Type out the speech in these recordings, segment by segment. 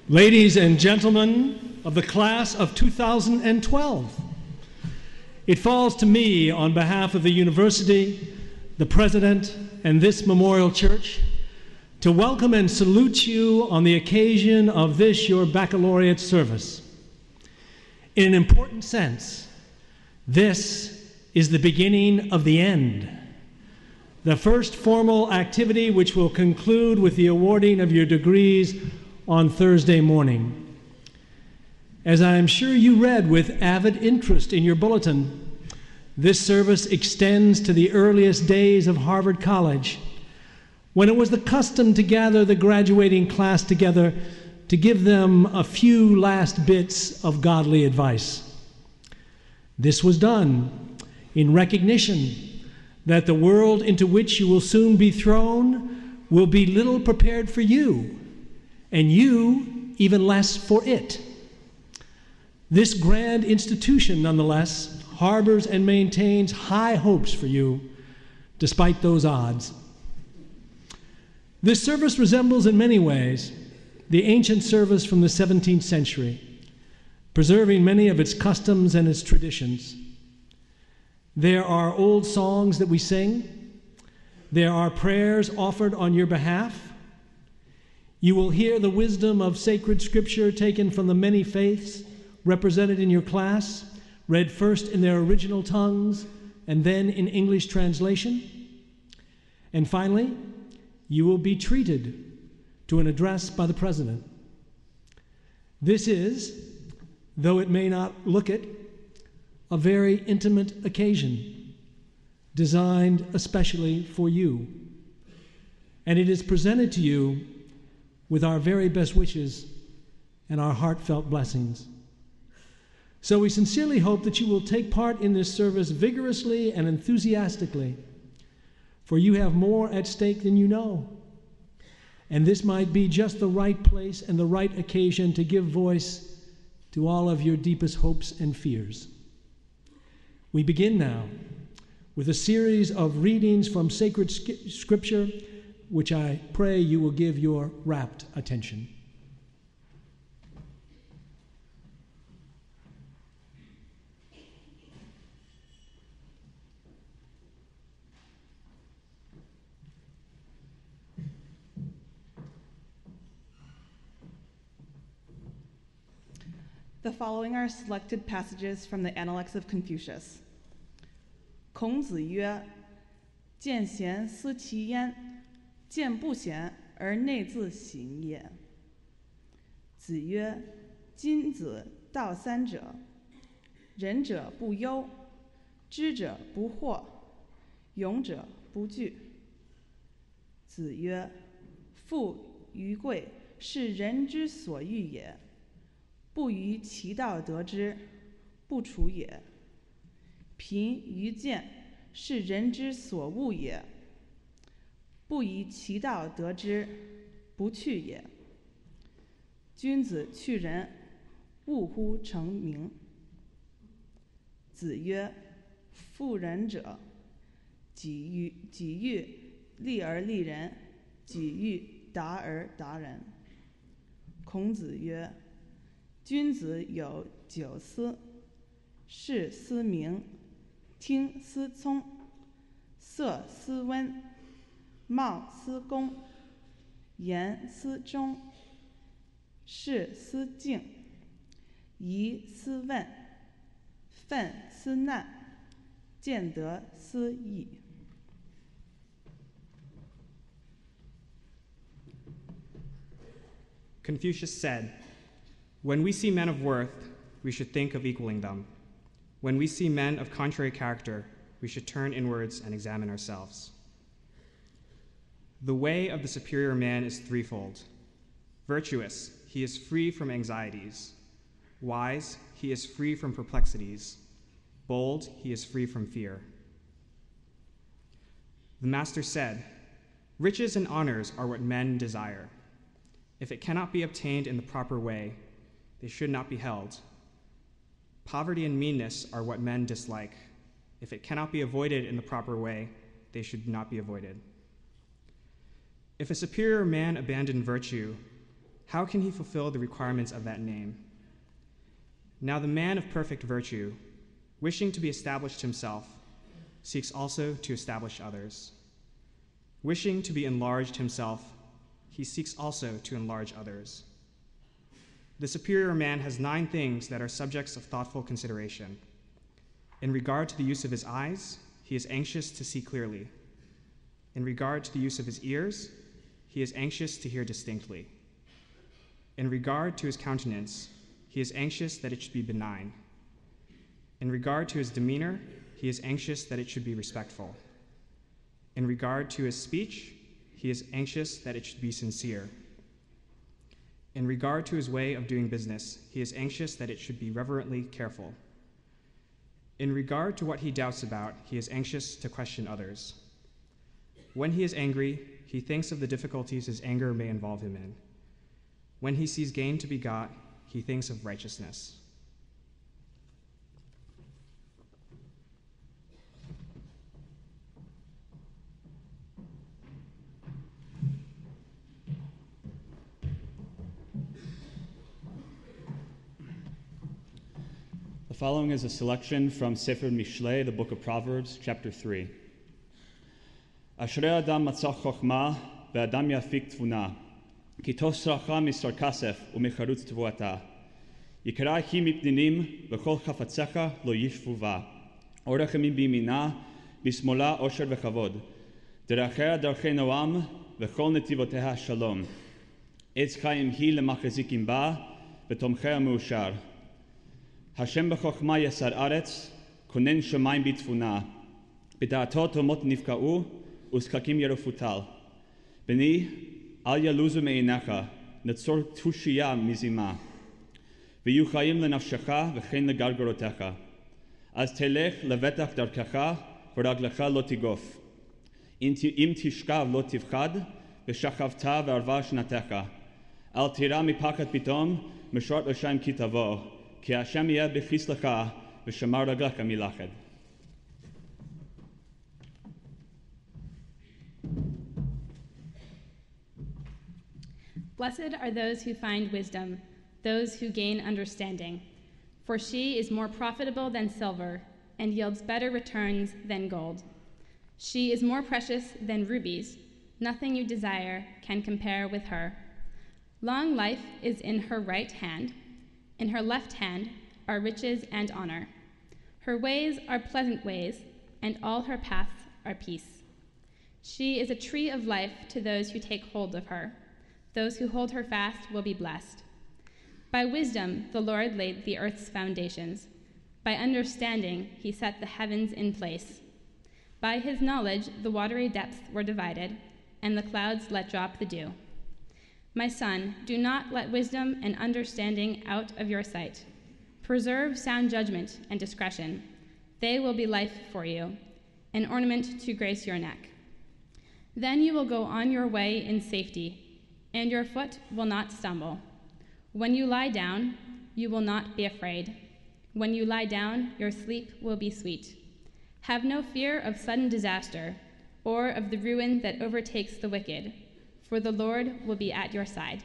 Ladies and gentlemen of the class of 2012, it falls to me on behalf of the university, the president, and this Memorial Church to welcome and salute you on the occasion of this your baccalaureate service. In an important sense, this is the beginning of the end, the first formal activity which will conclude with the awarding of your degrees on Thursday morning. As I am sure you read with avid interest in your bulletin, this service extends to the earliest days of Harvard College, when it was the custom to gather the graduating class together to give them a few last bits of godly advice. This was done in recognition that the world into which you will soon be thrown will be little prepared for you, and you even less for it. This grand institution, nonetheless, harbors and maintains high hopes for you, despite those odds. This service resembles in many ways the ancient service from the 17th century, preserving many of its customs and its traditions. There are old songs that we sing. There are prayers offered on your behalf. You will hear the wisdom of sacred scripture taken from the many faiths represented in your class, read first in their original tongues and then in English translation. And finally, you will be treated to an address by the president. This is, though it may not look it, a very intimate occasion designed especially for you. And it is presented to you with our very best wishes and our heartfelt blessings. So we sincerely hope that you will take part in this service vigorously and enthusiastically, for you have more at stake than you know. And this might be just the right place and the right occasion to give voice to all of your deepest hopes and fears. We begin now with a series of readings from sacred scripture, which I pray you will give your rapt attention. The following are selected passages from the Analects of Confucius. 孔子曰：见贤思齐焉，见不贤而内自省也。子曰：君子道三者，仁者不忧，知者不惑，勇者不惧。子曰：富于贵，是人之所欲也。不于其道得之，不处也。贫于贱，是人之所恶也。不以其道得之，不去也。君子去仁，勿乎成名。子曰：妇仁者，己欲立而立人，己欲达而达人。孔子曰：君子有九思：视思明，听思聪，色思温，貌思恭，言思忠，事思敬，疑思问，愤思难，见得思义。 Confucius said, when we see men of worth, we should think of equaling them. When we see men of contrary character, we should turn inwards and examine ourselves. The way of the superior man is threefold. Virtuous, he is free from anxieties. Wise, he is free from perplexities. Bold, he is free from fear. The master said, riches and honors are what men desire. If it cannot be obtained in the proper way, they should not be held. Poverty and meanness are what men dislike. If it cannot be avoided in the proper way, they should not be avoided. If a superior man abandon virtue, How can he fulfill the requirements of that name? Now the man of perfect virtue, wishing to be established himself, seeks also to establish others. Wishing to be enlarged himself, he seeks also to enlarge others. The superior man has 9 things that are subjects of thoughtful consideration. In regard to the use of his eyes, he is anxious to see clearly. In regard to the use of his ears, he is anxious to hear distinctly. In regard to his countenance, he is anxious that it should be benign. In regard to his demeanor, he is anxious that it should be respectful. In regard to his speech, he is anxious that it should be sincere. In regard to his way of doing business, he is anxious that it should be reverently careful. In regard to what he doubts about, he is anxious to question others. When he is angry, he thinks of the difficulties his anger may involve him in. When he sees gain to be got, he thinks of righteousness. The following is a selection from Sefer Mishlei, the book of Proverbs, chapter 3. Ashrei Adam matzah chokhmah ve'adam yafik tvuna, ki tov sracha misar kasef u'mecharutz tvuata. Yikra hi mipninim v'chol chafatzecha lo yishvu va. Orechem biyamina bismola osher v'chavod. Derechea darchei noam v'chol netivoteha shalom. Etz chaim hi lemachazikim ba v'tomchea meushar. Hashem b'chokhmah yasar aretz, konen shamayim bitfuna. B'da'ato tomot nifka'u, uskakim yerofutal. B'ni, al yaluzu me'inecha, netzor tushiya mizima. V'yu chayim lenafshecha, v'chein legargorotecha. Az telech levetach darkecha, v'raglecha lo tigof. Im tishkav lo tivchad, v'shachavta v'arva shnatecha. Al tira mipachat pitom, meshart l'shaim kitavo. Ki Hashem yeh b'chislecha v'shamar raglecha milached. Blessed are those who find wisdom, those who gain understanding. For she is more profitable than silver, and yields better returns than gold. She is more precious than rubies. Nothing you desire can compare with her. Long life is in her right hand. In her left hand are riches and honor. Her ways are pleasant ways, and all her paths are peace. She is a tree of life to those who take hold of her. Those who hold her fast will be blessed. By wisdom the Lord laid the earth's foundations. By understanding he set the heavens in place. By his knowledge the watery depths were divided, and the clouds let drop the dew. My son, do not let wisdom and understanding out of your sight. Preserve sound judgment and discretion. They will be life for you, an ornament to grace your neck. Then you will go on your way in safety, and your foot will not stumble. When you lie down, you will not be afraid. When you lie down, your sleep will be sweet. Have no fear of sudden disaster or of the ruin that overtakes the wicked, for the Lord will be at your side.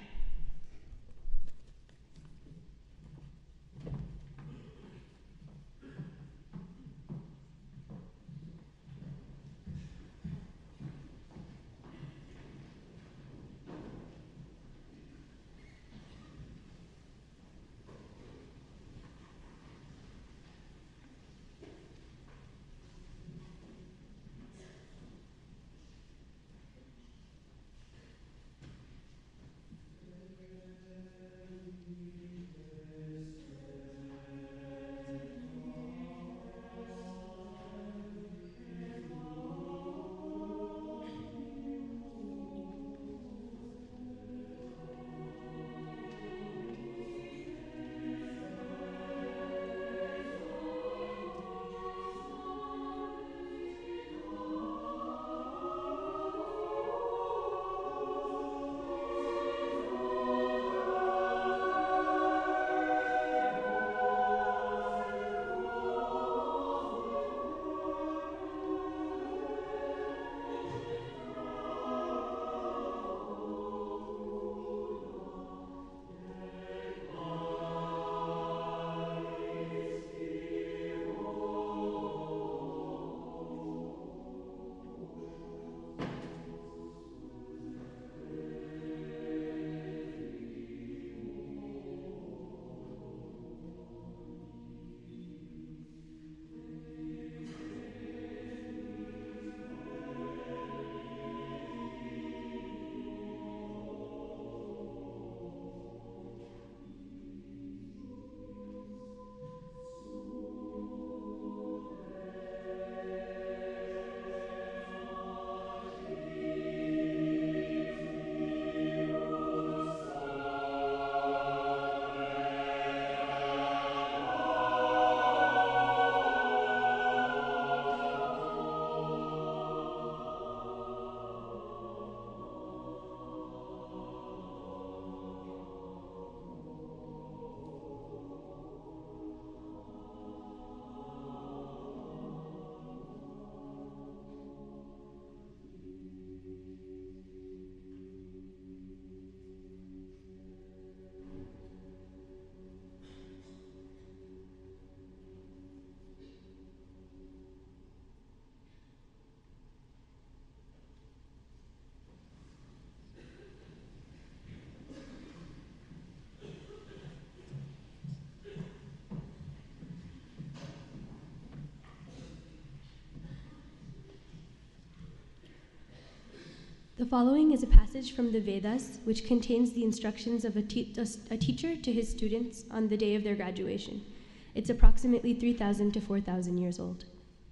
The following is a passage from the Vedas, which contains the instructions of a teacher to his students on the day of their graduation. It's approximately 3,000 to 4,000 years old.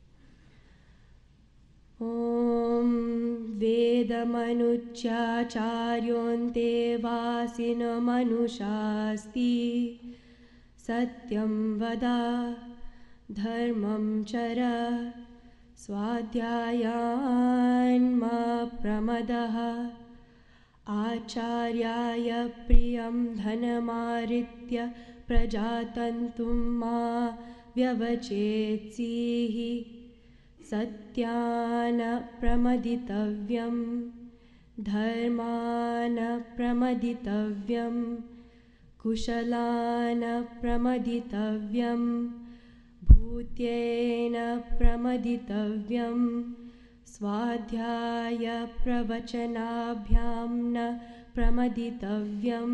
Om Vedamanucchacharyonte vasina manushasti satyam vada dharmam chara Swadhyayan ma pramadaha Acharyaya priyam dhanamaritya prajatantum ma vyavachetzihi Satyana pramaditavyam Dharmana pramaditavyam Kushalana pramaditavyam Bhutyena pramaditavyam Swadhyaya pravachanabhyam na pramaditavyam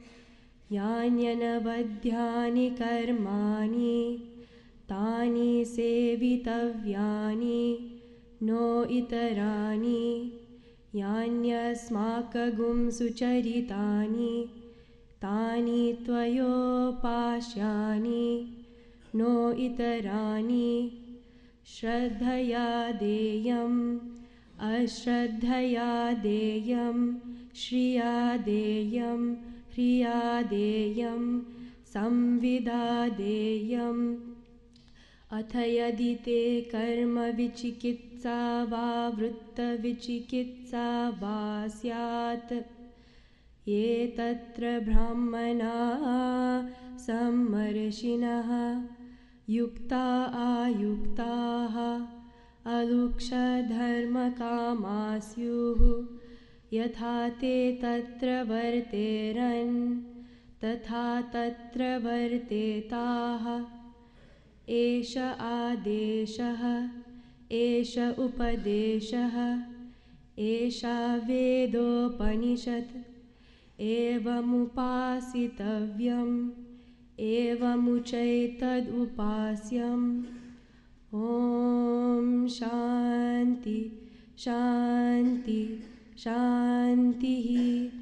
Yanyanavadhyani karmani Tani sevitavyani no itarani Yanyasmakagum sucharitani Tani tvayopashyani no itarani Shraddhaya deyam Ashraddhaya deyam Shriya deyam Hriya deyam Samvida deyam Athayadite karma vichikitsa va vrutta vichikitsa va syat Ye tatra brahmana sammarshinaha Yukta ayuktaha aluksha dharma kamasyuhu Yatha te tatra varteran Tatha tatra vartetaha Esha adeshaha Esha upadeshaha Esha vedopanishat Evamupasitavyam Evamuchaitad upasyam Om Shanti Shanti Shantihi.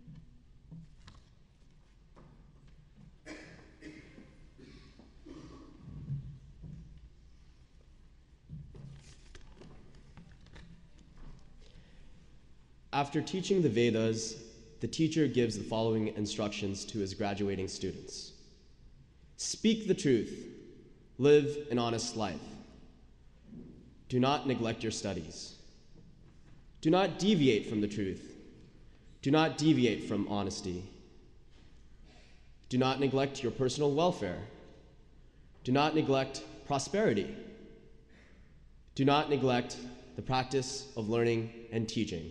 After teaching the Vedas, the teacher gives the following instructions to his graduating students. Speak the truth. Live an honest life. Do not neglect your studies. Do not deviate from the truth. Do not deviate from honesty. Do not neglect your personal welfare. Do not neglect prosperity. Do not neglect the practice of learning and teaching.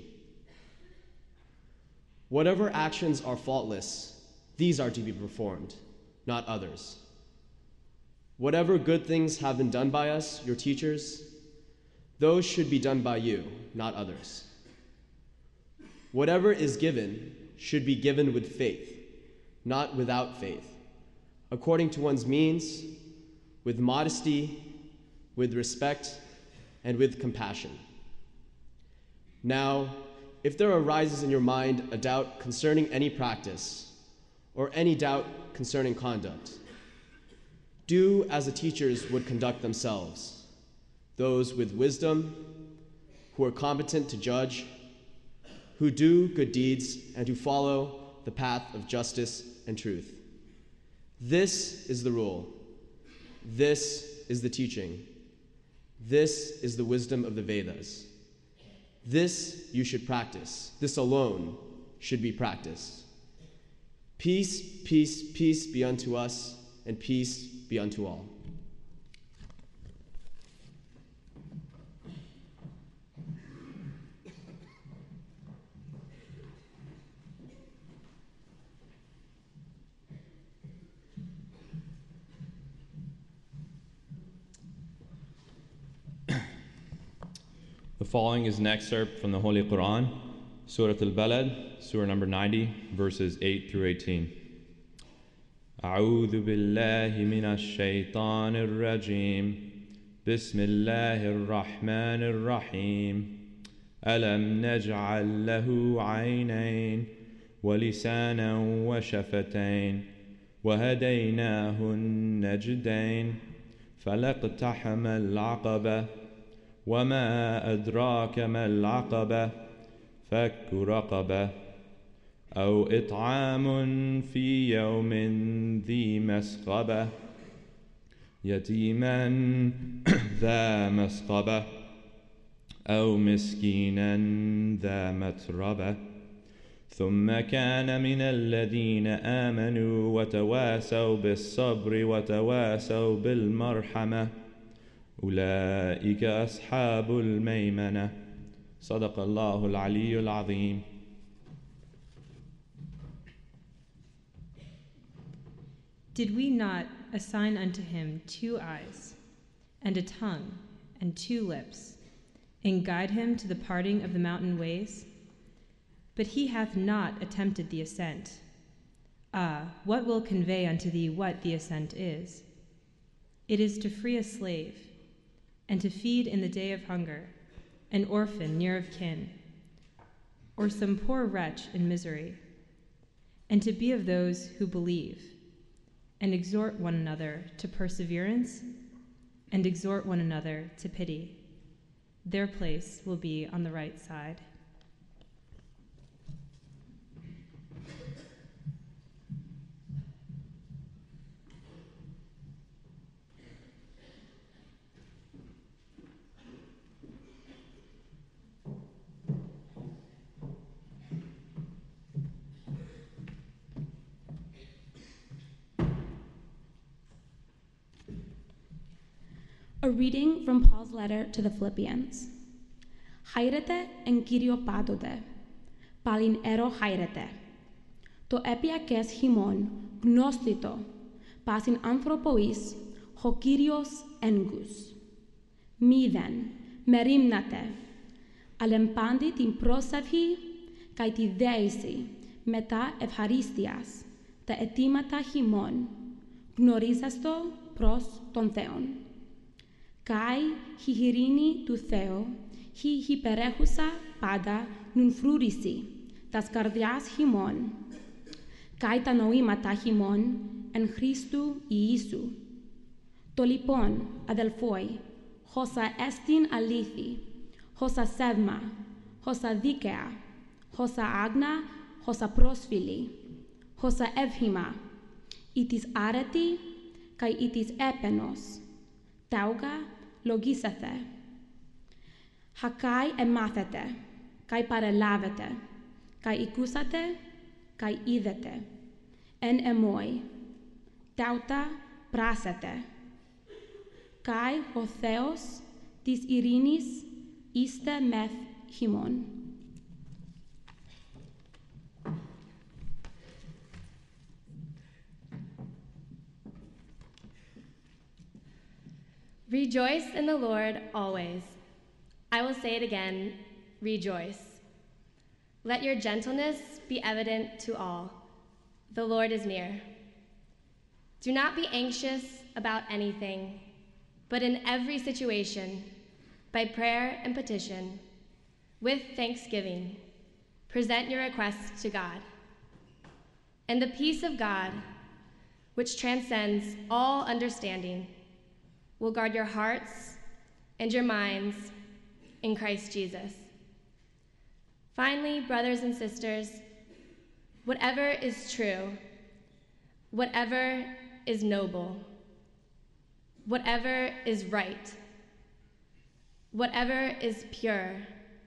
Whatever actions are faultless, these are to be performed, not others. Whatever good things have been done by us, your teachers, those should be done by you, not others. Whatever is given should be given with faith, not without faith, according to one's means, with modesty, with respect, and with compassion. Now, if there arises in your mind a doubt concerning any practice, or any doubt concerning conduct, do as the teachers would conduct themselves, those with wisdom, who are competent to judge, who do good deeds, and who follow the path of justice and truth. This is the rule. This is the teaching. This is the wisdom of the Vedas. This you should practice. This alone should be practiced. Peace, peace, peace be unto us, and peace be unto all. The following is an excerpt from the Holy Quran, Surah Al-Balad, Surah number 90, verses 8 through 18. أعوذ بالله من الشيطان الرجيم بسم الله الرحمن الرحيم ألم نجعل له عينين ولسانا وشفتين وهديناه النجدين فلاقتحم العقبة وما أدراك ما العقبة فك رقبة أو إطعام في يوم ذي مسغبة يتيما ذا مسغبة أو مسكينا ذا متربة ثم كان من الذين آمنوا وتواسوا بالصبر وتواسوا بالمرحمة أولئك أصحاب الميمنة صدق الله العلي العظيم. Did we not assign unto him 2 eyes, and a tongue, and 2 lips, and guide him to the parting of the mountain ways? But he hath not attempted the ascent. Ah, what will convey unto thee what the ascent is? It is to free a slave, and to feed in the day of hunger, an orphan near of kin, or some poor wretch in misery, and to be of those who believe, and exhort one another to perseverance, and exhort one another to pity. Their place will be on the right side. A reading from Paul's letter to the Philippians. Χαίρετε εν Κύριο πάντοτε, πάλιν έρο χαίρετε. Το επιακές χειμών γνώστητο, πάσιν ανθρωποής, ο Κύριος έγκους. Μηδεν, μερίμνατε, αλεμπάντη την πρόσευχη, καί τη δέηση, μετά ευχαρίστειας, τα αιτήματα χειμών, γνωρίζαστο προς τον Θεόν. Καί η ειρήνη του Θεού, η υπερέχουσα πάντα νουν φρούρisi, τας καρδιάς χειμών, καί τα νοήματα χειμών εν Χριστού Ιησού. Το λοιπόν, αδελφοί, όσα έστιν αλήθη, όσα σεύμα, όσα δίκαια, όσα άγνα, όσα πρόσφυλη, όσα εύχημα, ή της άρετη, καί ή της έπαινος, τάουγα λογίσατε. Χακάι εμάθετε, καί παρελάβετε, καί οικούσατε, καί είδετε. Εν εμόι, τάουτα πράσετε. Καί ο Θεός της ειρήνης είστε μεθ χειμών. Rejoice in the Lord always. I will say it again, rejoice. Let your gentleness be evident to all. The Lord is near. Do not be anxious about anything, but in every situation, by prayer and petition, with thanksgiving, present your requests to God. And the peace of God, which transcends all understanding, will guard your hearts and your minds in Christ Jesus. Finally, brothers and sisters, whatever is true, whatever is noble, whatever is right, whatever is pure,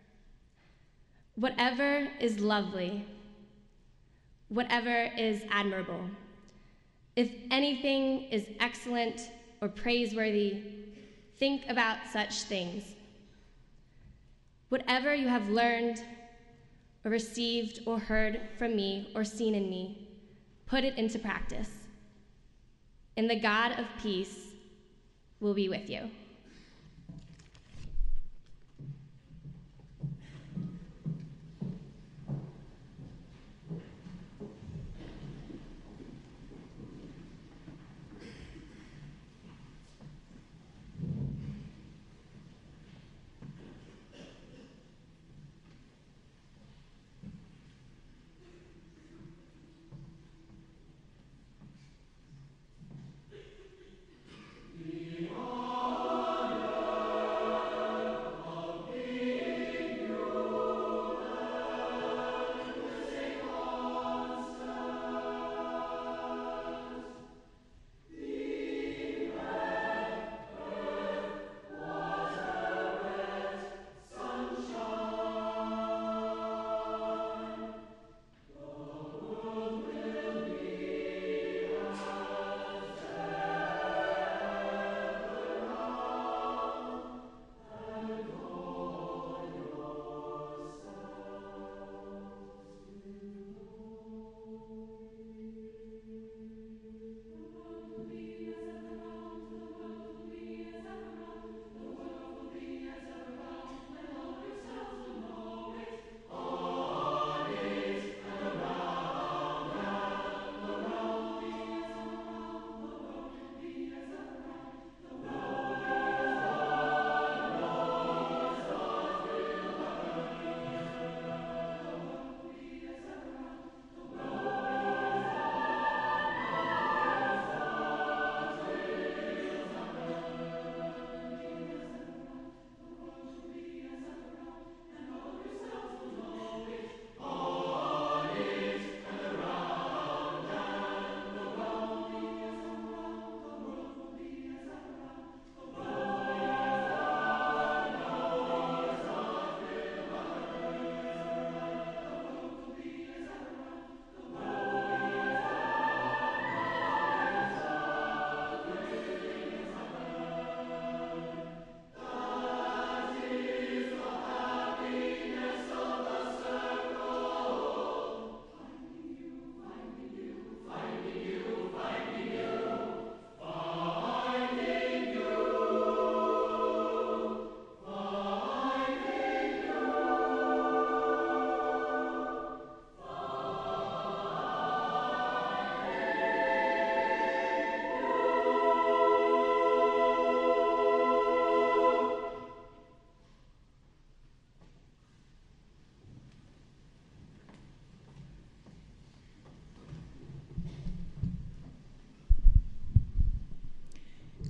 whatever is lovely, whatever is admirable, if anything is excellent or praiseworthy, think about such things. Whatever you have learned or received or heard from me or seen in me, put it into practice. And the God of peace will be with you.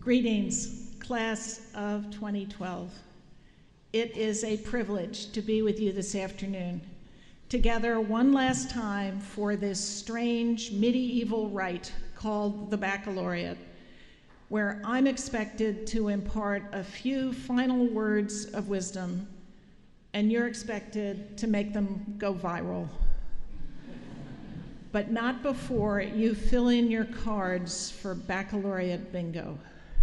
Greetings, class of 2012. It is a privilege to be with you this afternoon, together one last time for this strange medieval rite called the baccalaureate, where I'm expected to impart a few final words of wisdom, and you're expected to make them go viral. But not before you fill in your cards for baccalaureate bingo.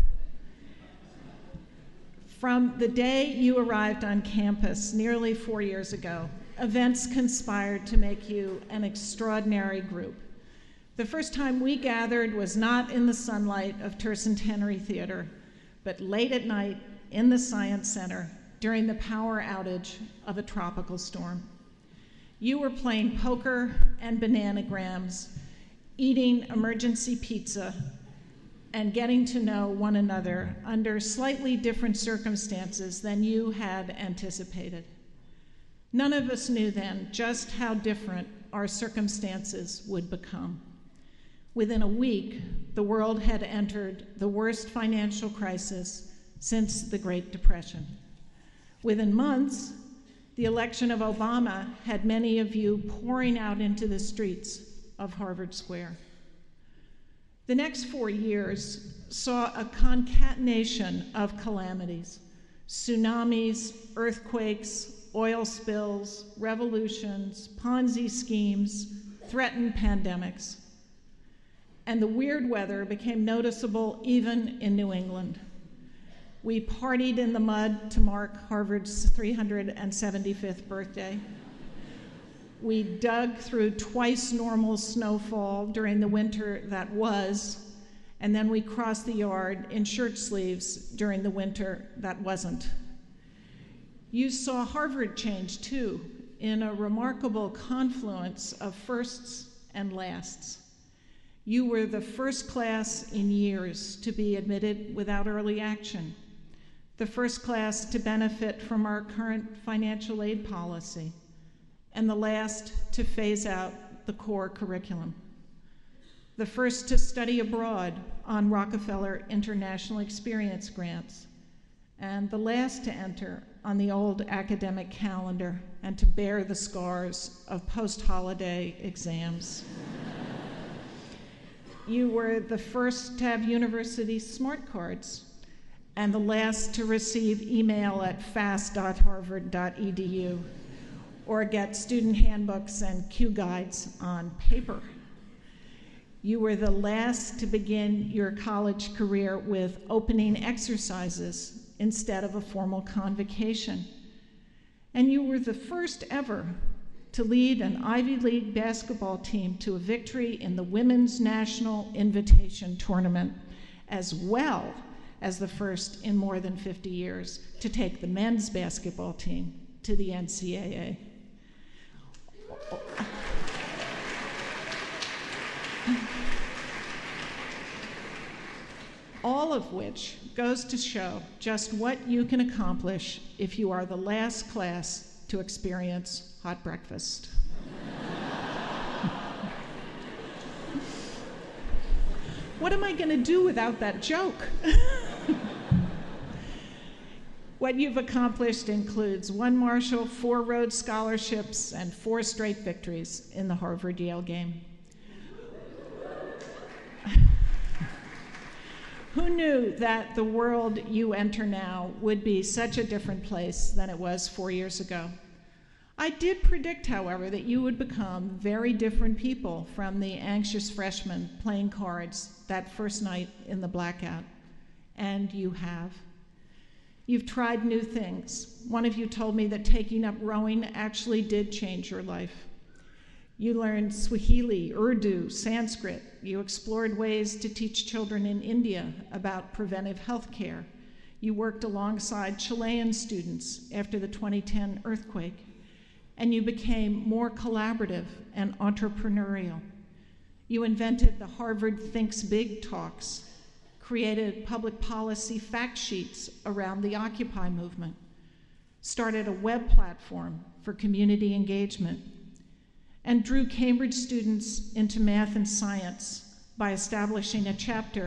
From the day you arrived on campus nearly 4 years ago, events conspired to make you an extraordinary group. The first time we gathered was not in the sunlight of Tercentenary Theater, but late at night in the Science Center during the power outage of a tropical storm. You were playing poker and bananagrams, eating emergency pizza, and getting to know one another under slightly different circumstances than you had anticipated. None of us knew then just how different our circumstances would become. Within a week, the world had entered the worst financial crisis since the Great Depression. Within months, the election of Obama had many of you pouring out into the streets of Harvard Square. The next 4 years saw a concatenation of calamities: tsunamis, earthquakes, oil spills, revolutions, Ponzi schemes, threatened pandemics. And the weird weather became noticeable even in New England. We partied in the mud to mark Harvard's 375th birthday. We dug through twice normal snowfall during the winter that was, and then we crossed the yard in shirt sleeves during the winter that wasn't. You saw Harvard change too, in a remarkable confluence of firsts and lasts. You were the first class in years to be admitted without early action, the first class to benefit from our current financial aid policy, and the last to phase out the core curriculum. The first to study abroad on Rockefeller International Experience grants, and the last to enter on the old academic calendar and to bear the scars of post-holiday exams. You were the first to have university smart cards, and the last to receive email at fast.harvard.edu, or get student handbooks and Q guides on paper. You were the last to begin your college career with opening exercises instead of a formal convocation. And you were the first ever to lead an Ivy League basketball team to a victory in the Women's National Invitation Tournament, as well as the first in more than 50 years to take the men's basketball team to the NCAA. All of which goes to show just what you can accomplish if you are the last class to experience hot breakfast. What am I going to do without that joke? What you've accomplished includes 1 Marshall, 4 Rhodes Scholarships, and 4 straight victories in the Harvard-Yale game. Who knew that the world you enter now would be such a different place than it was 4 years ago? I did predict, however, that you would become very different people from the anxious freshmen playing cards that first night in the blackout, and you have. You've tried new things. One of you told me that taking up rowing actually did change your life. You learned Swahili, Urdu, Sanskrit. You explored ways to teach children in India about preventive health care. You worked alongside Chilean students after the 2010 earthquake, and you became more collaborative and entrepreneurial. You invented the Harvard Thinks Big talks, created public policy fact sheets around the Occupy movement, started a web platform for community engagement, and drew Cambridge students into math and science by establishing a chapter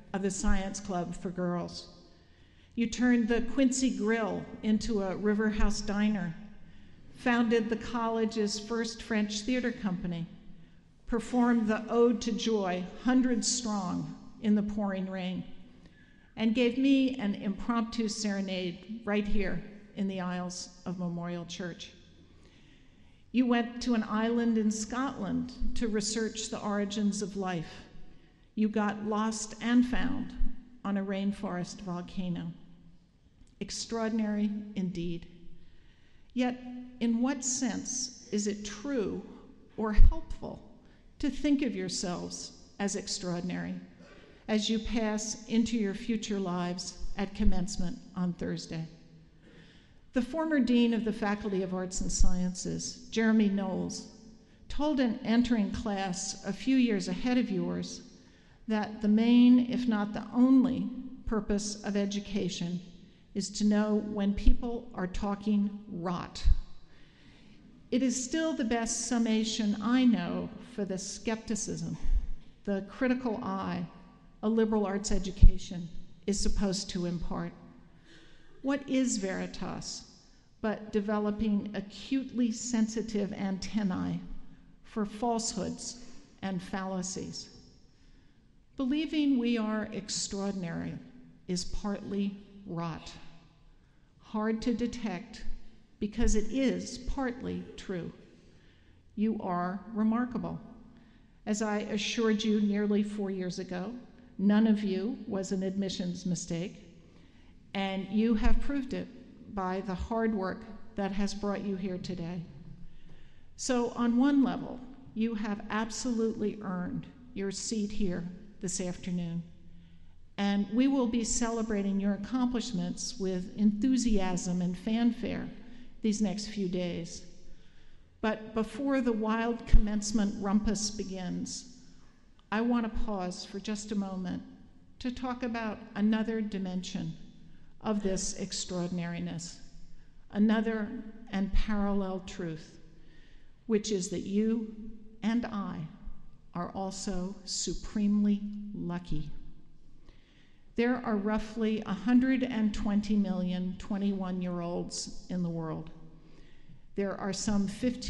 of the Science Club for girls. You turned the Quincy Grill into a River House diner, founded the college's first French theater company, performed the Ode to Joy, hundreds strong, in the pouring rain, and gave me an impromptu serenade right here in the aisles of Memorial Church. You went to an island in Scotland to research the origins of life. You got lost and found on a rainforest volcano. Extraordinary indeed. Yet, in what sense is it true or helpful to think of yourselves as extraordinary as you pass into your future lives at commencement on Thursday? The former dean of the Faculty of Arts and Sciences, Jeremy Knowles, told an entering class a few years ahead of yours that the main, if not the only, purpose of education is to know when people are talking rot. It is still the best summation I know for the skepticism, the critical eye a liberal arts education is supposed to impart. What is Veritas but developing acutely sensitive antennae for falsehoods and fallacies? Believing we are extraordinary is partly rot, hard to detect because it is partly true. You are remarkable. As I assured you nearly 4 years ago, none of you was an admissions mistake, and you have proved it by the hard work that has brought you here today. So on one level, you have absolutely earned your seat here this afternoon, and we will be celebrating your accomplishments with enthusiasm and fanfare these next few days. But before the wild commencement rumpus begins, I want to pause for just a moment to talk about another dimension of this extraordinariness, another and parallel truth, which is that you and I are also supremely lucky. There are roughly 120 million 21-year-olds in the world. There are some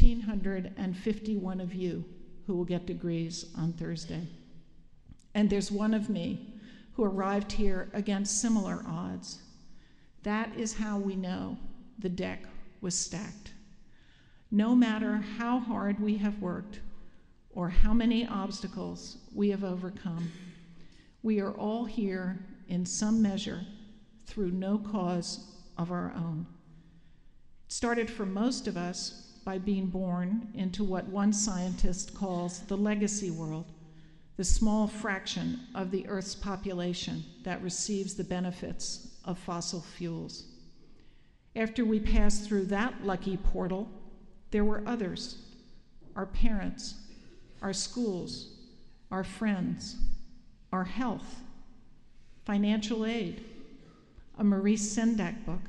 1,551 of you who will get degrees on Thursday. And there's one of me who arrived here against similar odds. That is how we know the deck was stacked. No matter how hard we have worked or how many obstacles we have overcome, we are all here in some measure through no cause of our own. It started for most of us by being born into what one scientist calls the legacy world, the small fraction of the Earth's population that receives the benefits of fossil fuels. After we passed through that lucky portal, there were others: our parents, our schools, our friends, our health, financial aid, a Maurice Sendak book,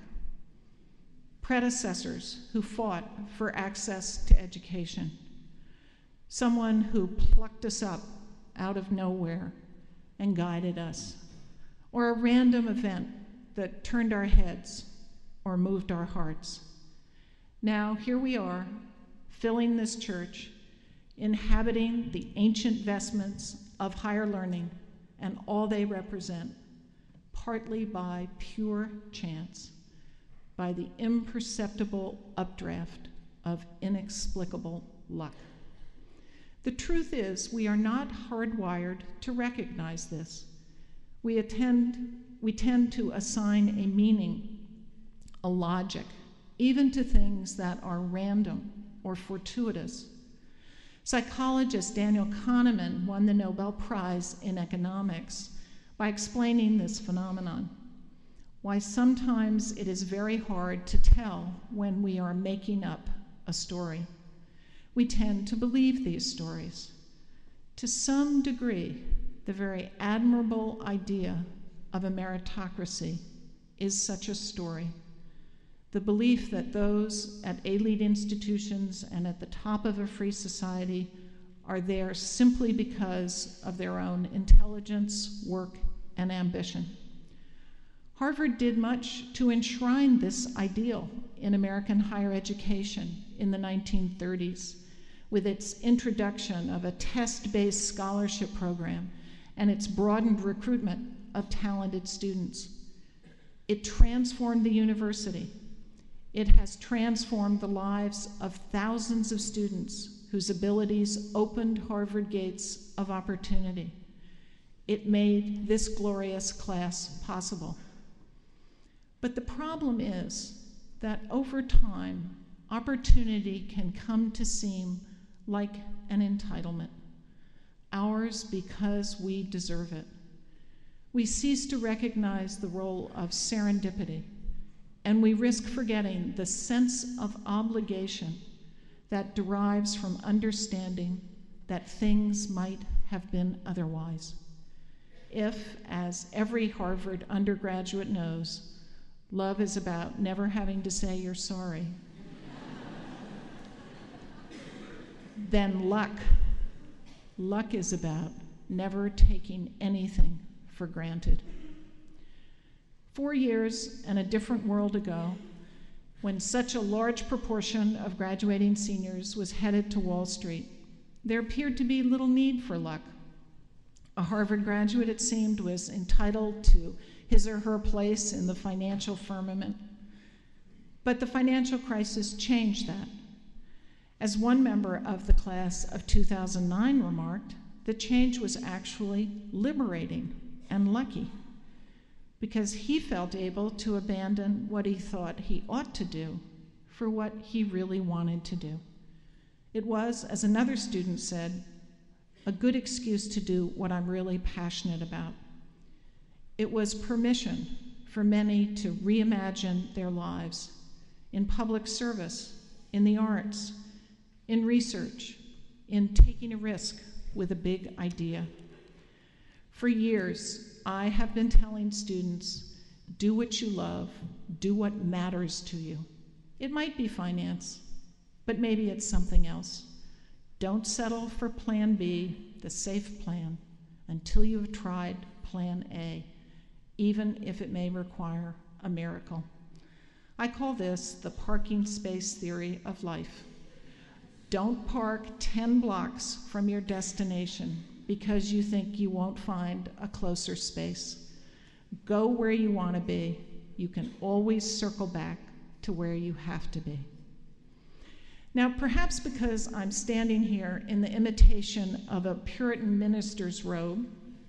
predecessors who fought for access to education, someone who plucked us up out of nowhere and guided us, or a random event that turned our heads or moved our hearts. Now, here we are, filling this church, inhabiting the ancient vestments of higher learning and all they represent, partly by pure chance, by the imperceptible updraft of inexplicable luck. The truth is, we are not hardwired to recognize this. We tend to assign a meaning, a logic, even to things that are random or fortuitous. Psychologist Daniel Kahneman won the Nobel Prize in economics by explaining this phenomenon, why sometimes it is very hard to tell when we are making up a story. We tend to believe these stories. To some degree, the very admirable idea of a meritocracy is such a story. The belief that those at elite institutions and at the top of a free society are there simply because of their own intelligence, work, and ambition. Harvard did much to enshrine this ideal in American higher education in the 1930s, with its introduction of a test-based scholarship program and its broadened recruitment of talented students. It transformed the university. It has transformed the lives of thousands of students whose abilities opened Harvard gates of opportunity. It made this glorious class possible. But the problem is that over time, opportunity can come to seem like an entitlement, ours because we deserve it. We cease to recognize the role of serendipity, and we risk forgetting the sense of obligation that derives from understanding that things might have been otherwise. If, as every Harvard undergraduate knows, love is about never having to say you're sorry, then luck is about never taking anything for granted. 4 years and a different world ago, when such a large proportion of graduating seniors was headed to Wall Street, there appeared to be little need for luck. A Harvard graduate, it seemed, was entitled to his or her place in the financial firmament. But the financial crisis changed that. As one member of the class of 2009 remarked, the change was actually liberating and lucky, because he felt able to abandon what he thought he ought to do for what he really wanted to do. It was, as another student said, a good excuse to do what I'm really passionate about. It was permission for many to reimagine their lives in public service, in the arts, in research, in taking a risk with a big idea. For years, I have been telling students, do what you love, do what matters to you. It might be finance, but maybe it's something else. Don't settle for plan B, the safe plan, until you have tried plan A, even if it may require a miracle. I call this the parking space theory of life. Don't park 10 blocks from your destination because you think you won't find a closer space. Go where you want to be. You can always circle back to where you have to be. Now, perhaps because I'm standing here in the imitation of a Puritan minister's robe,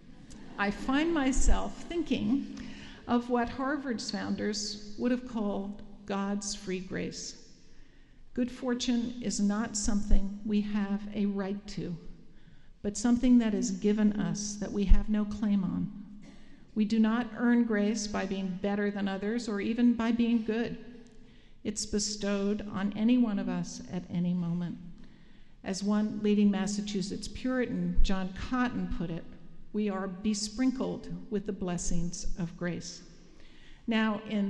I find myself thinking of what Harvard's founders would have called God's free grace. Good fortune is not something we have a right to, but something that is given us that we have no claim on. We do not earn grace by being better than others or even by being good. It's bestowed on any one of us at any moment. As one leading Massachusetts Puritan, John Cotton, put it, we are besprinkled with the blessings of grace. Now, in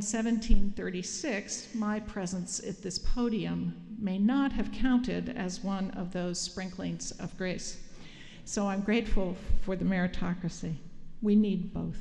1736, my presence at this podium may not have counted as one of those sprinklings of grace. So I'm grateful for the meritocracy. We need both.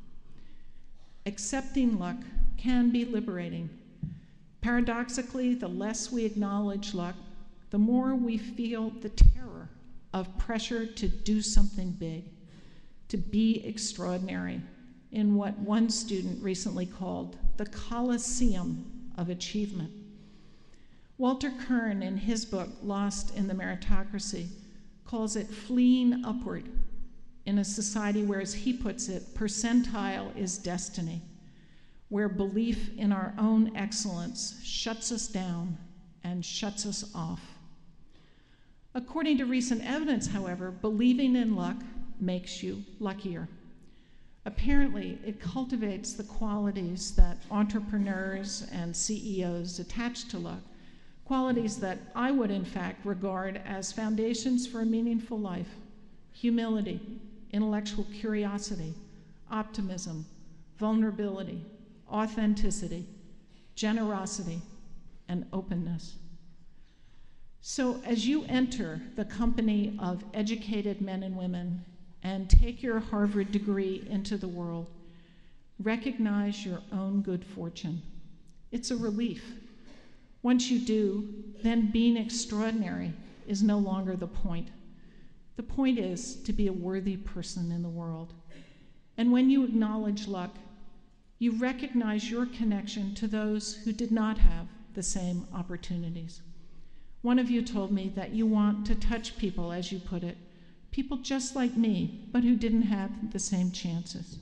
Accepting luck can be liberating. Paradoxically, the less we acknowledge luck, the more we feel the terror of pressure to do something big, to be extraordinary, in what one student recently called the Colosseum of achievement. Walter Kern, in his book, Lost in the Meritocracy, calls it fleeing upward in a society where, as he puts it, percentile is destiny, where belief in our own excellence shuts us down and shuts us off. According to recent evidence, however, believing in luck makes you luckier. Apparently, it cultivates the qualities that entrepreneurs and CEOs attach to luck, qualities that I would, in fact, regard as foundations for a meaningful life: humility, intellectual curiosity, optimism, vulnerability, authenticity, generosity, and openness. So as you enter the company of educated men and women and take your Harvard degree into the world. Recognize your own good fortune. It's a relief. Once you do, then being extraordinary is no longer the point. The point is to be a worthy person in the world. And when you acknowledge luck, you recognize your connection to those who did not have the same opportunities. One of you told me that you want to touch people, as you put it, people just like me, but who didn't have the same chances.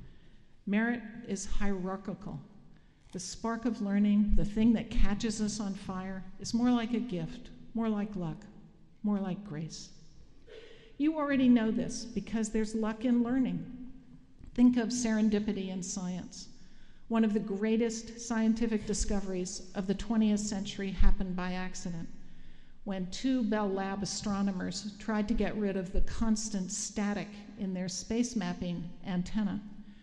Merit is hierarchical. The spark of learning, the thing that catches us on fire, is more like a gift, more like luck, more like grace. You already know this because there's luck in learning. Think of serendipity in science. One of the greatest scientific discoveries of the 20th century happened by accident when two Bell Lab astronomers tried to get rid of the constant static in their space mapping antenna.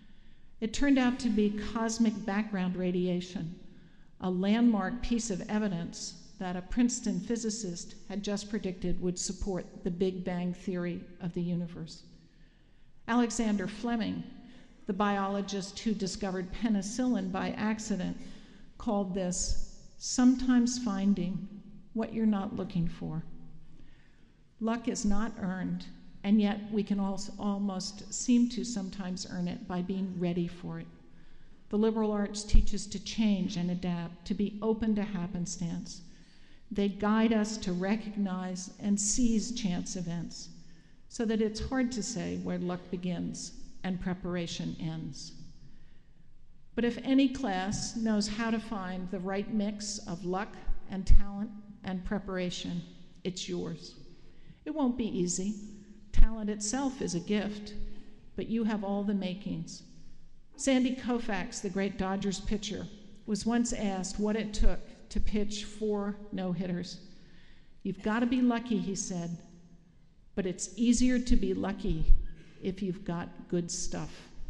It turned out to be cosmic background radiation, a landmark piece of evidence that a Princeton physicist had just predicted would support the Big Bang theory of the universe. Alexander Fleming, the biologist who discovered penicillin by accident, called this sometimes finding what you're not looking for. Luck is not earned, and yet we can also almost seem to sometimes earn it by being ready for it. The liberal arts teach us to change and adapt, to be open to happenstance. They guide us to recognize and seize chance events so that it's hard to say where luck begins and preparation ends. But if any class knows how to find the right mix of luck and talent and preparation, it's yours. It won't be easy. Talent itself is a gift, but you have all the makings. Sandy Koufax, the great Dodgers pitcher, was once asked what it took to pitch 4 no-hitters. You've got to be lucky, he said, but it's easier to be lucky if you've got good stuff.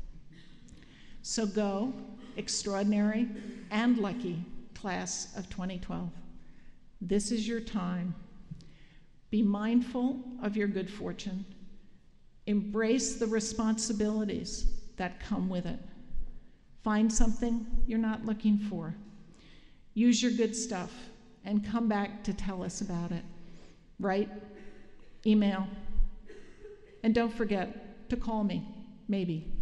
So go, extraordinary and lucky class of 2012. This is your time. Be mindful of your good fortune. Embrace the responsibilities that come with it. Find something you're not looking for. Use your good stuff and come back to tell us about it. Write, email, and don't forget to call me, maybe.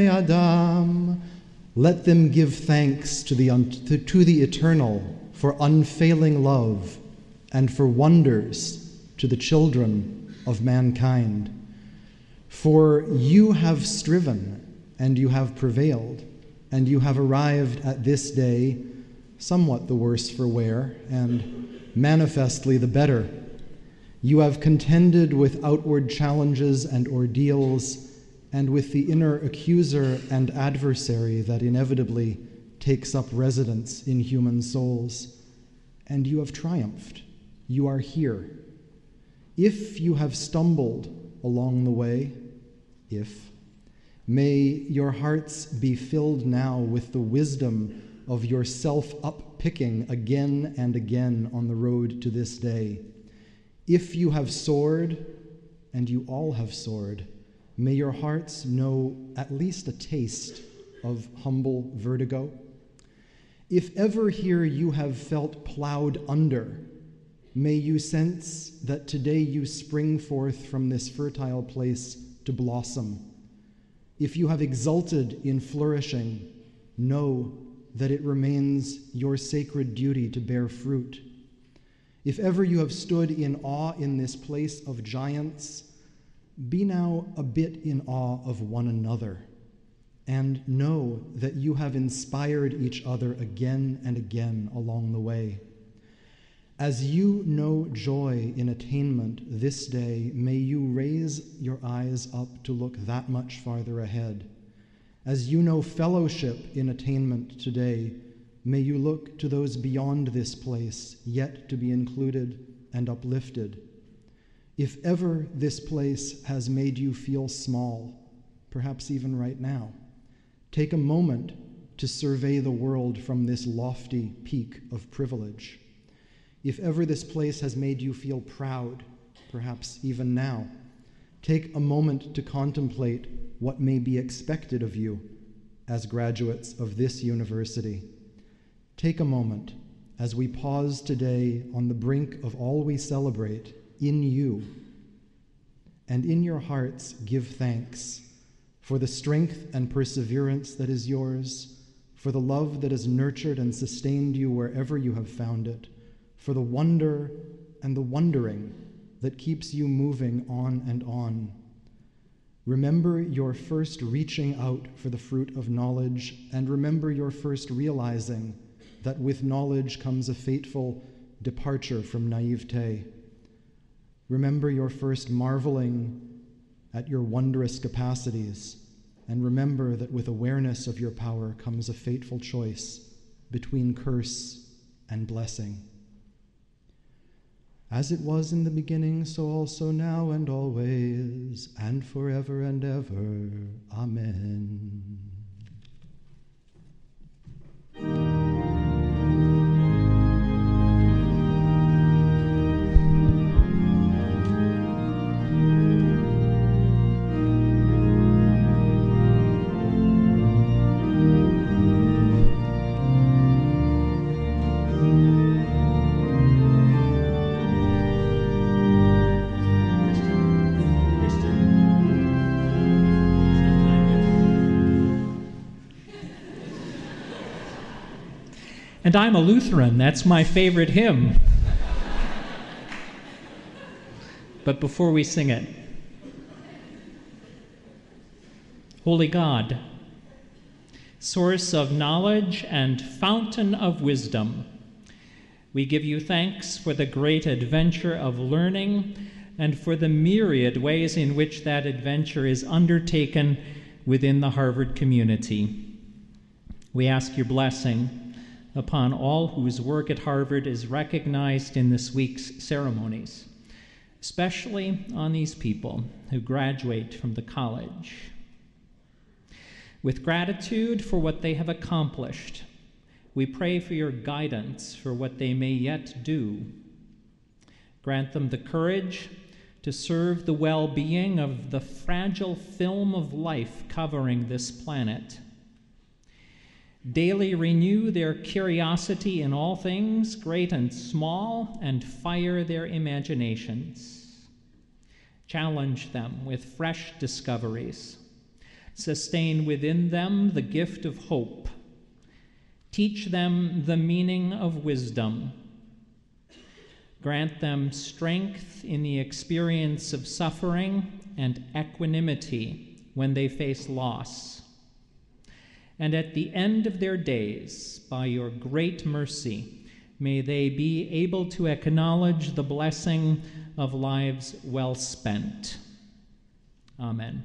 bnei Adam. Let them give thanks to the Eternal for unfailing love and for wonders to the children of mankind. For you have striven and you have prevailed, and you have arrived at this day somewhat the worse for wear and manifestly the better. You have contended with outward challenges and ordeals, and with the inner accuser and adversary that inevitably takes up residence in human souls. And you have triumphed. You are here. If you have stumbled along the way, may your hearts be filled now with the wisdom of your self-up-picking again and again on the road to this day. If you have soared, and you all have soared, may your hearts know at least a taste of humble vertigo. If ever here you have felt plowed under, may you sense that today you spring forth from this fertile place to blossom. If you have exulted in flourishing, know that it remains your sacred duty to bear fruit. If ever you have stood in awe in this place of giants, be now a bit in awe of one another, and know that you have inspired each other again and again along the way. As you know joy in attainment this day, may you raise your eyes up to look that much farther ahead. As you know fellowship in attainment today, may you look to those beyond this place, yet to be included and uplifted. If ever this place has made you feel small, perhaps even right now, take a moment to survey the world from this lofty peak of privilege. If ever this place has made you feel proud, perhaps even now, take a moment to contemplate what may be expected of you as graduates of this university. Take a moment as we pause today on the brink of all we celebrate in you, and in your hearts give thanks for the strength and perseverance that is yours, for the love that has nurtured and sustained you wherever you have found it, for the wonder and the wondering that keeps you moving on and on. Remember your first reaching out for the fruit of knowledge, and remember your first realizing that with knowledge comes a fateful departure from naivete. Remember your first marveling at your wondrous capacities, and remember that with awareness of your power comes a fateful choice between curse and blessing. As it was in the beginning, so also now and always, and forever and ever. Amen. And I'm a Lutheran. That's my favorite hymn. But before we sing it, Holy God, source of knowledge and fountain of wisdom, we give you thanks for the great adventure of learning and for the myriad ways in which that adventure is undertaken within the Harvard community. We ask your blessing upon all whose work at Harvard is recognized in this week's ceremonies, especially on these people who graduate from the college. With gratitude for what they have accomplished, we pray for your guidance for what they may yet do. Grant them the courage to serve the well-being of the fragile film of life covering this planet. Daily renew their curiosity in all things, great and small, and fire their imaginations. Challenge them with fresh discoveries. Sustain within them the gift of hope. Teach them the meaning of wisdom. Grant them strength in the experience of suffering and equanimity when they face loss. And at the end of their days, by your great mercy, may they be able to acknowledge the blessing of lives well spent. Amen.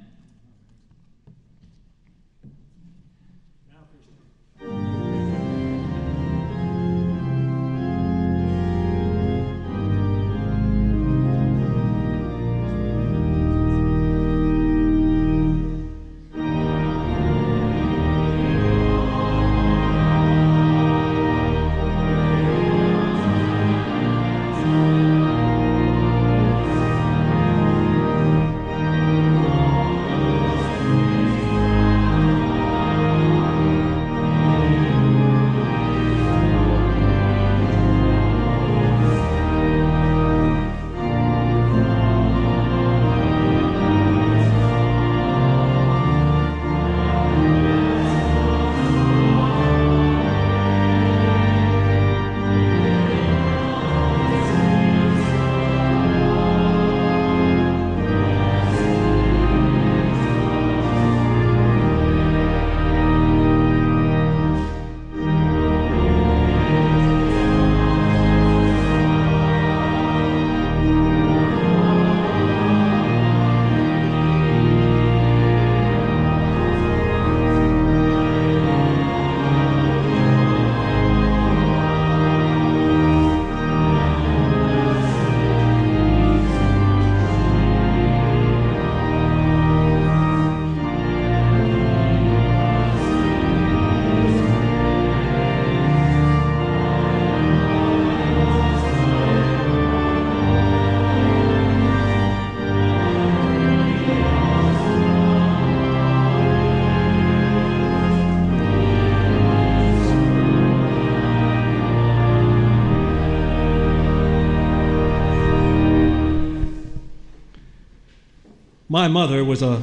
My mother was a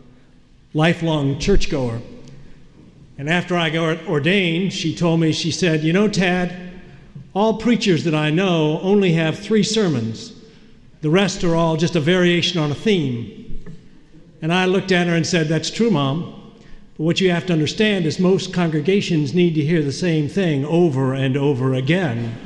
lifelong churchgoer. And after I got ordained, she told me, she said, "You know, Tad, all preachers that I know only have 3 sermons. The rest are all just a variation on a theme." And I looked at her and said, "That's true, Mom. But what you have to understand is most congregations need to hear the same thing over and over again."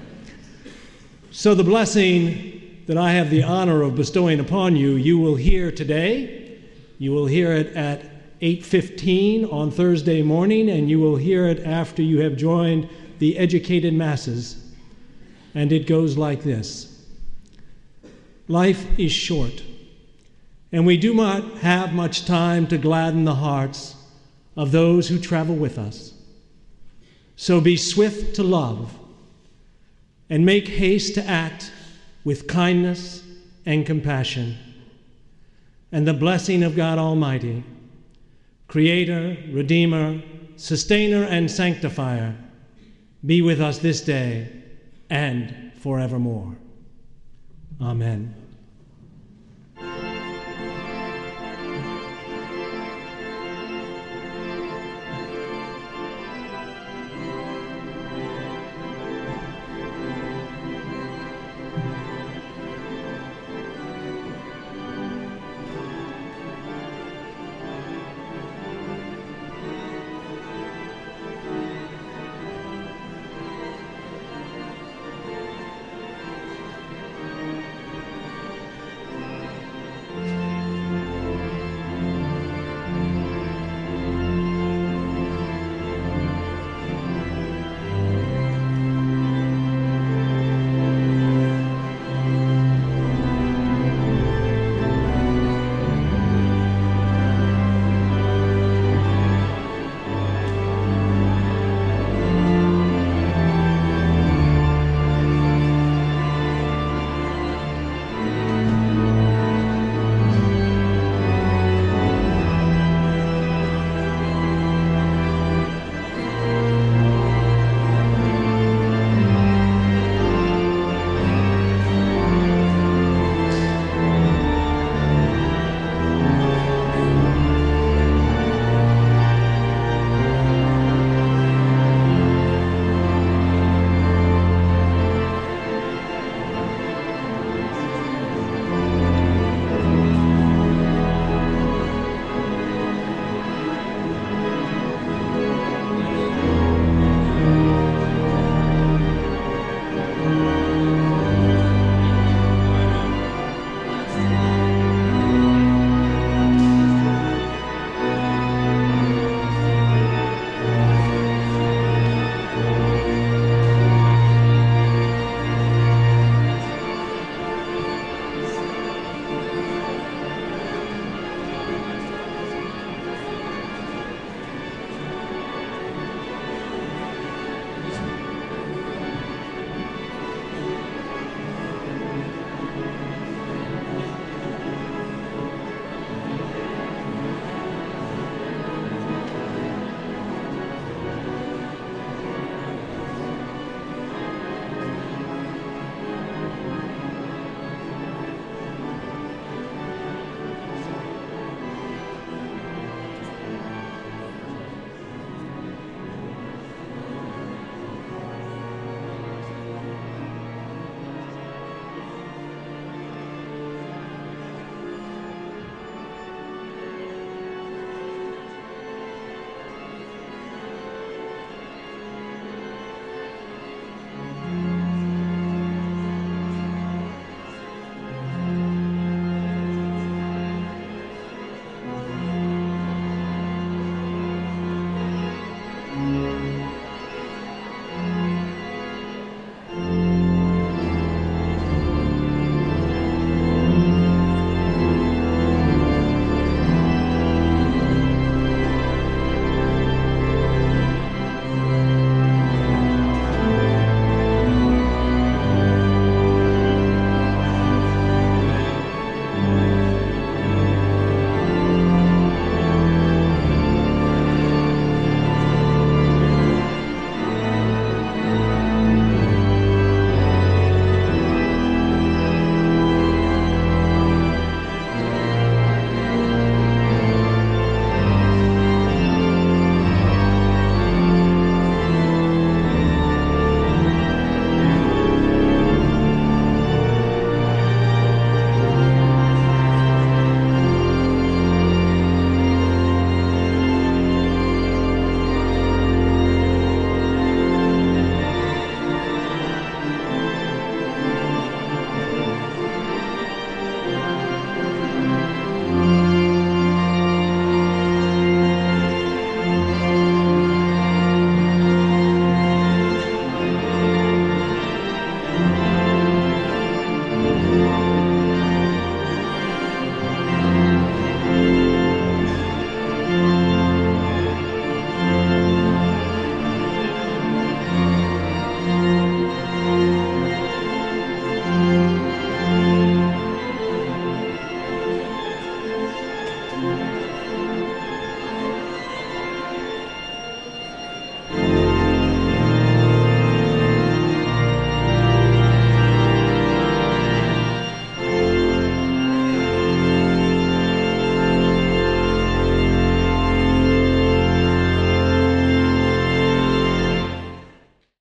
So the blessing that I have the honor of bestowing upon you, you will hear today. You will hear it at 8:15 on Thursday morning, and you will hear it after you have joined the educated masses. And it goes like this. Life is short, and we do not have much time to gladden the hearts of those who travel with us. So be swift to love, and make haste to act with kindness and compassion. And the blessing of God Almighty, Creator, Redeemer, Sustainer, and Sanctifier, be with us this day and forevermore. Amen.